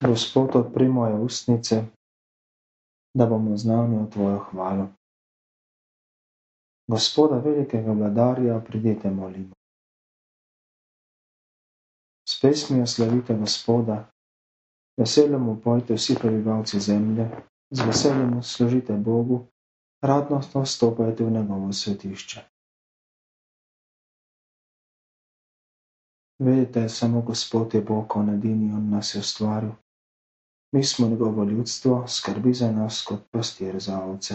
Gospod, odpri moje ustnice, da bomo znani v tvojo hvalo. Gospoda, velikega vladarja, pridite molimo. S pesmijo slavite Gospoda, veseljem mu pojte vsi prebivalci zemlje, z veseljem služite Bogu, radnostno vstopajte v njegovo svetišče. Vedite, samo Gospod je Bog, on edini, on nas je ustvaril. Mi smo njegovo ljudstvo, skrbi za nas kot pastir za ovce.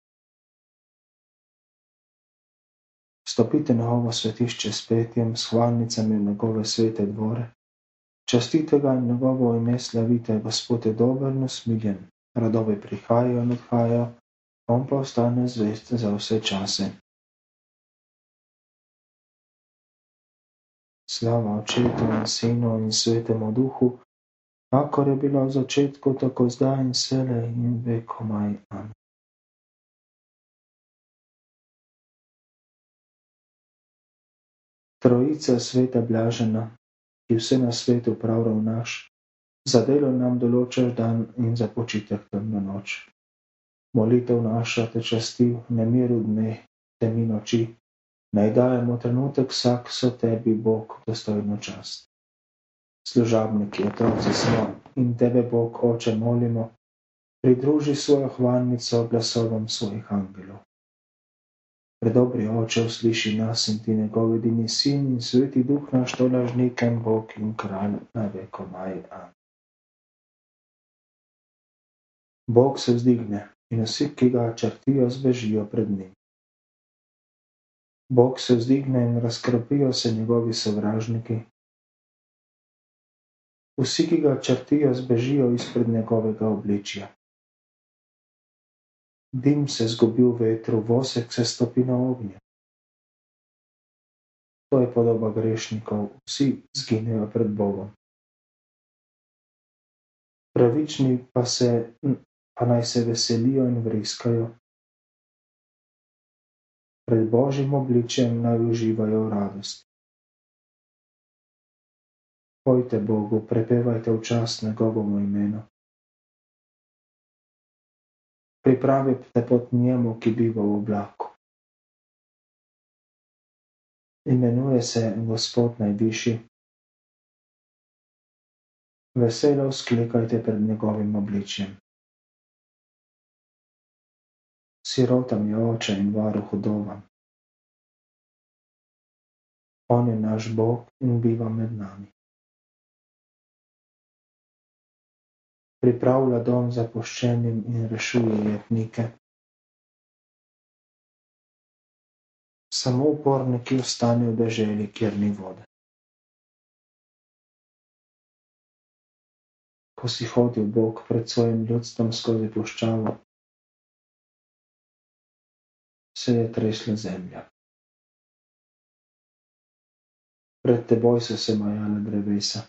Stopite na njegovo svetišče s petjem, s hvalnicami v njegove svete dvore. Častite ga in njegovo ime slavite, Gospod je dober in usmiljen. Radovi prihajajo in odhajajo, on pa ostane zvest za vse čase. Slava Očetu in Sinu in Svetemu Duhu, kakor je bila v začetku, tako zdaj in vselej in vekomaj. Amen. Trojica sveta blažena, ki vse na svetu prav ravnaš, za delo nam določaš dan in za počitek temno noč. Molitev naša te časti v nemiru dne, temi noči, naj dajemo trenutek vsak so tebi, Bog, dostojno čast. Služabniki, otroci smo in tebe, Bog, Oče, molimo, pridruži svojo hvalnico glasovom svojih angelov. Predobri Oče, usliši nas in ti njegov edini sin in sveti duh naš tolažnikem, Bog in kralj na vekomaj. Amen. Bog se vzdigne in vsi, ki ga črtijo, zbežijo pred njim. Bog se vzdigne in razkropijo se njegovi sovražniki. Vsi, ki ga črtijo, zbežijo izpred njegovega obličja. Dim se zgubi v vetru, vosek se stopi na ognju. To je podoba grešnikov, vsi zginejo pred Bogom. Pravični pa naj se veselijo in vriskajo. Pred Božjim obličjem naj uživajo v radosti. Pojte Bogu, prepevajte v čast njegovemu imenu. Pripravite pot njemu, ki biva v oblaku. Imenuje se Gospod najvišji. Veselo vzklikajte pred njegovim obličjem. Sirotam je oče in varuh vdovam. On je naš Bog in biva med nami. Pripravlja dom zapuščenim in rešuje jetnike. Samo uporniki ostanejo v deželi, kjer ni vode. Ko si hodil Bog pred svojim ljudstvom skozi puščavo, se je tresla zemlja. Pred teboj so se majala drevesa.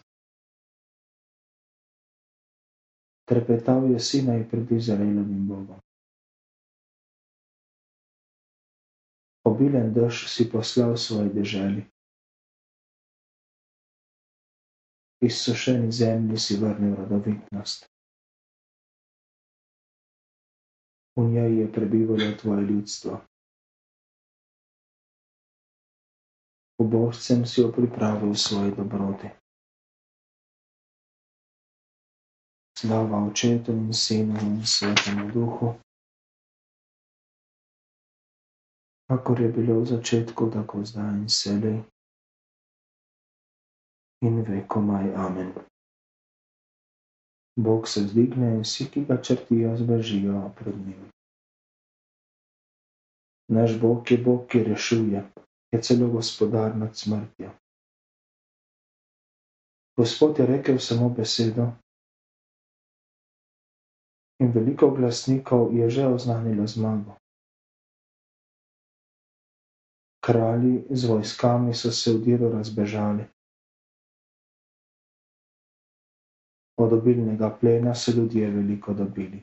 Trepetal je Sinaj pred Izraelovim Bogom. Obilen dež si poslal svoji deželi. Izsušeni zemlji si vrnil rodovitnost. V njej je prebivalo tvoje ljudstvo. Ubožcem si jo pripravil v svoji dobroti. Slava Očetu in Sinu in Svetemu Duhu, kakor je bilo v začetku, tako zdaj in vselej in vekomaj. Amen. Bog se vzdigne in vsi, ki ga črtijo, zbežijo pred njim. Naš Bog je Bog, ki rešuje, je celo gospodar nad smrtjo. Gospod je rekel samo besedo in veliko glasnikov je že oznanilo zmago. Kralji z vojskami so se v diru razbežali. Od obilnega plena so ljudje veliko dobili.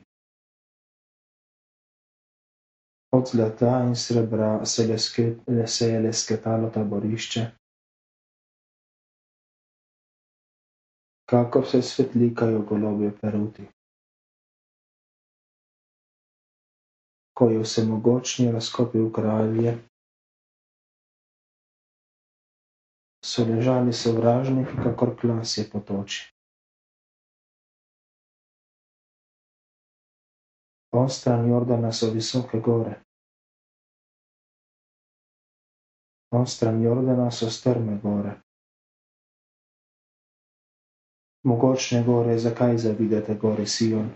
Od zlata in srebra se je lesketalo taborišče. kakor se svetlikajo golobje peruti. Ko je vsemogočni razkopil kralje, so ležali sovražniki, kakor klasje potoči. Onstran Jordana so visoke gore. Onstran Jordana so strme gore. Mogočne gore, zakaj zavidate gore Sion,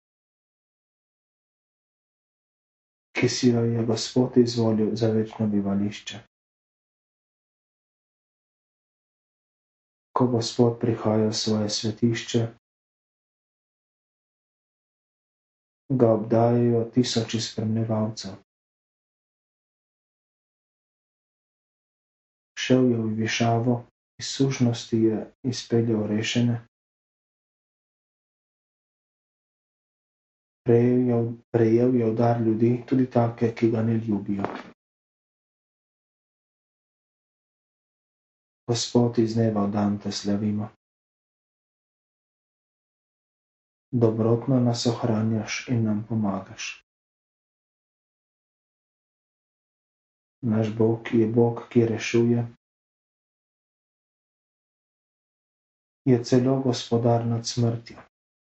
ki si jo je Gospod izvolil za večno bivališče. Ko Gospod prihaja v svoje svetišče, ga obdajajo tisoči spremljevalcev. Šel je v višavo, iz sužnosti je izpeljal rešene, prejel je udar ljudi, tudi take, ki ga ne ljubijo. Gospod, iz dneva v dan te slavimo. Dobrotno nas ohranjaš in nam pomagaš. Naš Bog je Bog, ki rešuje, je celo gospodar nad smrtjo.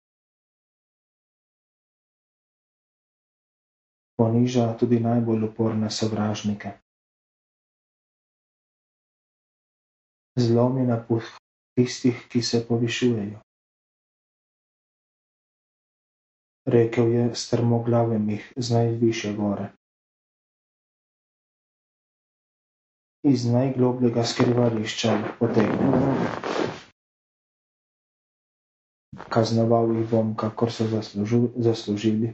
Poniža tudi najbolj uporne sovražnike. Zlomi na puh tistih, ki se povišujejo. Rekel je strmoglavem jih z najvišje gore. Iz najglobljega skrivališča jih potegne. Kaznoval jih bom, kakor so zaslužili.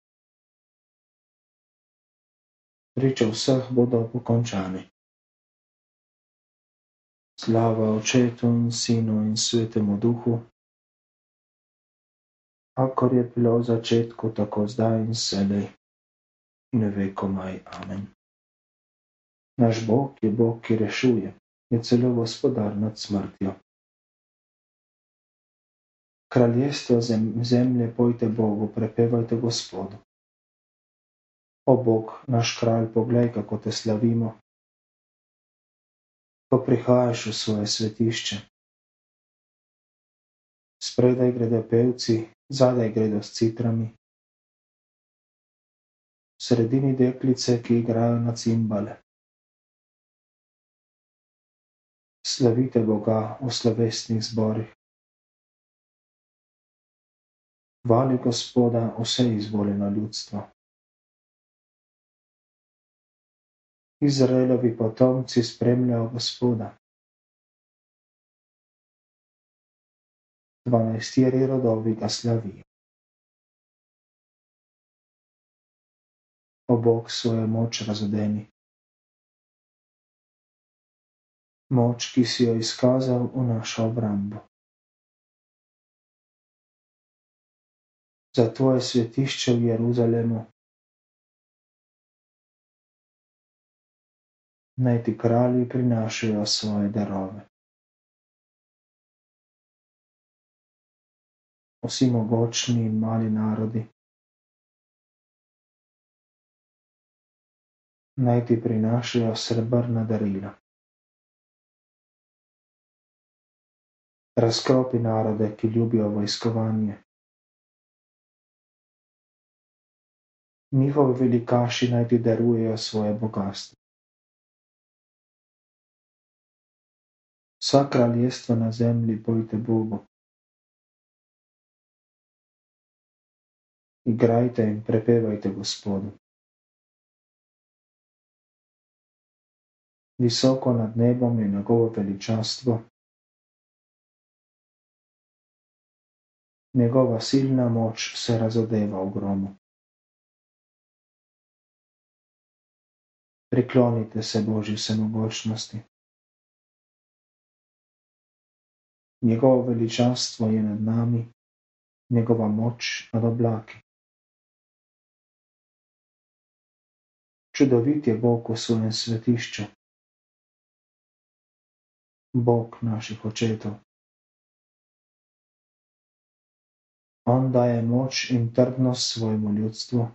Priče vseh bodo pokončani. Slava Očetu in Sinu in Svetemu Duhu, kakor je bilo v začetku, tako zdaj in vselej in vekomaj. Amen. Naš Bog je Bog, ki rešuje, je celo gospodar nad smrtjo. Kraljestvo zemlje pojte Bogu, prepevajte Gospodu. O Bog, naš kralj, poglej, kako te slavimo, ko prihajaš v svoje svetišče. Spredaj gredo pevci, zadaj gredo s citrami, v sredini deklice, ki igrajo na cimbale. Slavite Boga v slovesnih zborih. Hvali Gospoda vse izvoljeno ljudstvo. Izraelovi potomci spremljajo Gospoda. 12 rodovi ga slavijo. O Bog, svojo moč razodeni. Moč, ki si jo izkazal v našo obrambo. Za tvoje svetišče v Jeruzalemu naj ti kralji prinašajo svoje darove. Vsi mogočni in mali narodi naj ti prinašajo srebrna darila. Razkropi narode, ki ljubijo vojskovanje. Njihovi velikaši naj ti darujejo svoje bogastvo. Vsa kraljestva na zemlji pojte Bogu. Igrajte in prepevajte Gospodu. Visoko nad nebom je njegovo veličastvo, njegova silna moč se razodeva v gromu. Priklonite se Božji vsemogočnosti. Njegovo veličastvo je nad nami, njegova moč nad oblaki. Čudovit je Bog v svojem svetišču, Bog naših očetov. On daje moč in trdnost svojemu ljudstvu.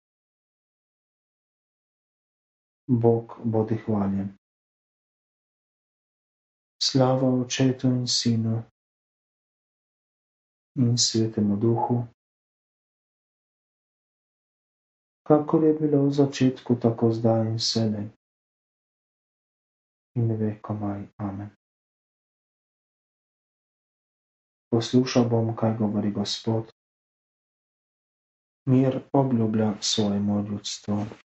Bog bodi hvaljen. Slava Očetu in Sinu in Svetemu Duhu, kakor je bilo v začetku, tako zdaj in vselej in vekomaj. Amen. Poslušal bom, kaj govori Gospod. Mir obljublja svojemu ljudstvu.